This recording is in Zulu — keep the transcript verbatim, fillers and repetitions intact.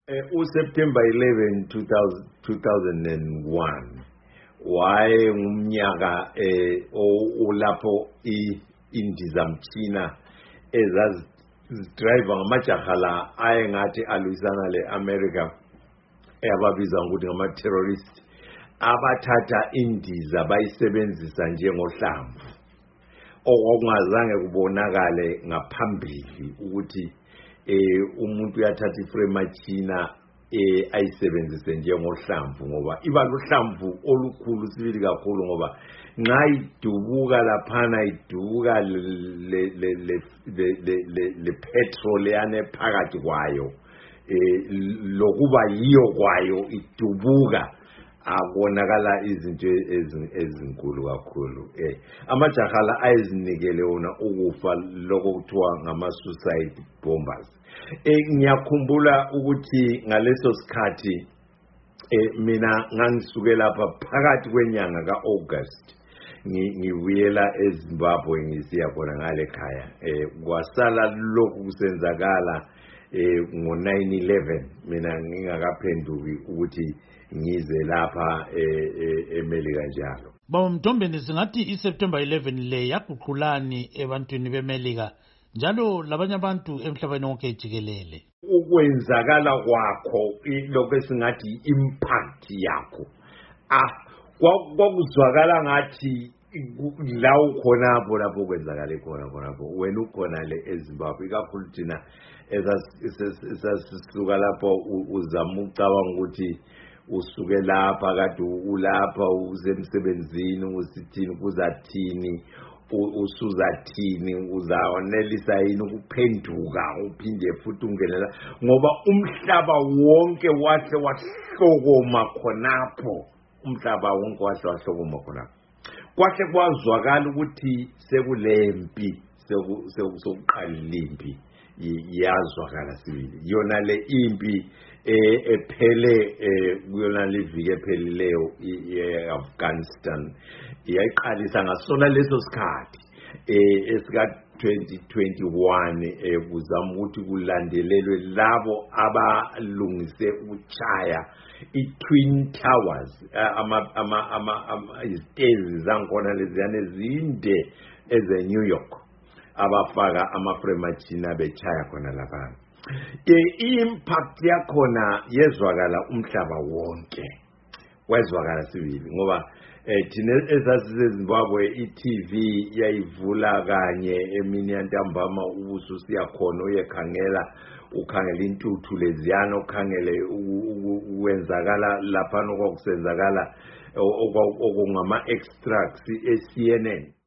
Eh, uSeptember eleventh two thousand one waye ngumnyaka eh olapho indizamtshina ezazi driver ngamajaha la ayengathi alwisana leAmerica eyababiza ukuthi ngama terrorist abathatha indiza bayisebenzisa njengohlamvu okungazange kubonakale ngaphambili ukuthi eh umuntu uyathatha ifremachina eh ayisebenzise njengohlamvu ngoba iba lohlamvu olukhulu sibili kakhulu ngoba nxa idubuka laphana idubuka le le le le petrol yane phakathi kwayo eh lokuba yiyo kwayo idubuka abonakala izinto ezinkulu kakhulu eh amajaha la ayizinikele wona ukufa lokho kuthiwa ngama suicide bombers. Eh ngiyakhumbula ukuthi ngaleso sikhathi eh mina ngangisuke lapha phakathi kwenyanga kaAugust ngibuyela eZimbabwe ngisiya khona ngale ekhaya eh kwasala lokhu kusenzakala eh ngo nine eleven mina ngingakaphenduki ukuthi ngize lapha eMelika njalo. Baba Mtombeni, singathi iSeptember eleven le yaguqulani ebantwini beMelika njalo labanye abantu emhlabeni wonke jikelele? Ukwenzakala kwakho lokho esingathi impact yakho ah kwakuzwakala ngathi la ukhona lapho lapho kwenzakala khona khona lapho wena ukhona le eZimbabwe ikakhulu thina esasisuka lapho uzama ucabanga ukuthi usuke lapha kade ulapha usemsebenzini usithini kuzathini usuzathini uzawonelisa yini ukuphenduka uphinde futhi ungenela ngoba umhlaba wonke wahle wahlokoma khonapho umhlaba wonke wahle wahlokoma khonapho kwahle kwazwakala ukuthi sekulempi sekuqalile impi yazwakala sibili yona le impi ephele kuyona livike ephelileyo eAfghanistan yayiqalisa ngasona leso sikhathi esika twenty twenty-one kuzama ukuthi kulandelelwe labo abalungise ukuchaya iTwin Towers ama ama ama izitezi zankona leziyane zinde eze New York abafaka amafremachina bechaya khona lapha. I-impact yakhona yezwakala umhlaba wonke wezwakala sibili ngoba thina ezazizeZimbabwe iTV yayivula kanye emini yantambama ubuso siyakhona uyekhangela ukhangela intuthu leziyana ukhangele ukwenzakala lapha nokwakusenzakala okungama extracts eCNN.